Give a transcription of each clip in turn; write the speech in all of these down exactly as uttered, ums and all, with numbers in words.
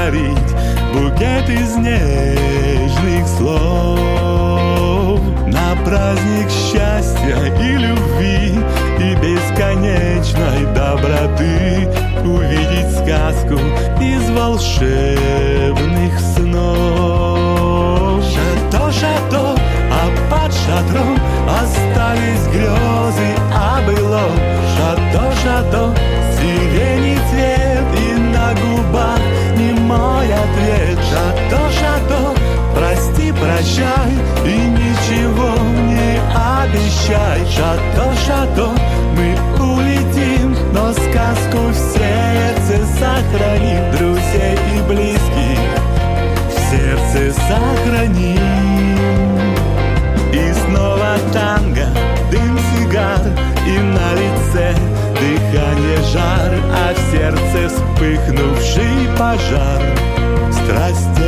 подарить букет из нежных слов. На праздник счастья и любви и бесконечной доброты увидеть сказку из волшебных снов. Шато, шато, а под шатром остались грезы о былом. Шато, шато, сирени цвет и на губах немой ответ. Шато, шато, прости, прощай и ничего не обещай. Шато, шато, мы улетим, но сказку в сердце сохраним. Друзей и близких в сердце сохраним. И снова танго, дым сигар, и на лице дыхание жар, а в сердце вспыхнувший пожар страстей.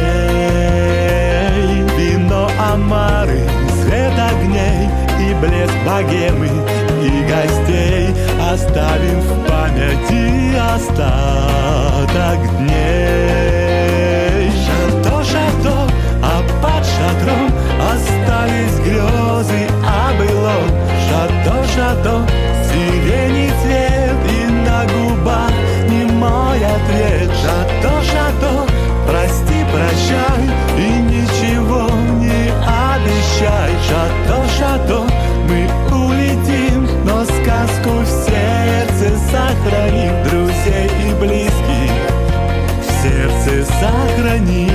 Вино амары, свет огней и блеск богемы и гостей оставим в памяти остаток дней. Шато, шато, а под шатром остались грезы о былом. Шато, шато, сирени цвет и на губах немой ответ. Шато, шато, прости, прощай и ничего не обещай. Шато, шато, мы улетим, но сказку в сердце сохраним. Друзей и близких в сердце сохраним.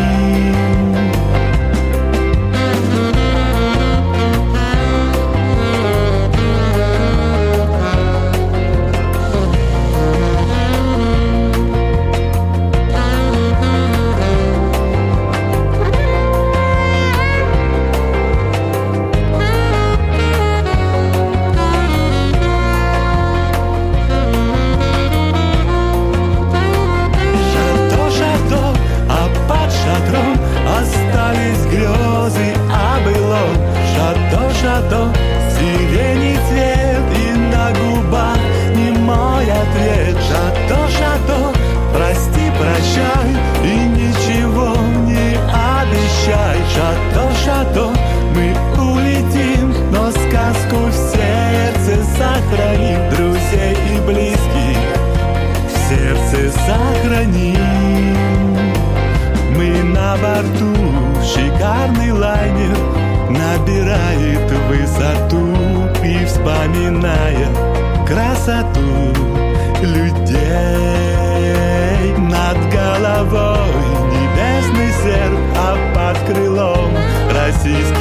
Остались грезы о былом. Шато, шато, сирени цвет и на губах немой ответ. Шато, шато, прости, прощай и ничего не обещай. Шато, шато, мы улетим, но сказку в сердце сохраним. Друзей и близких в сердце сохраним. Мы на борту, шикарный лайнер набирает высоту и, вспоминая красоту людей, над головой небесный серп, а под крылом российский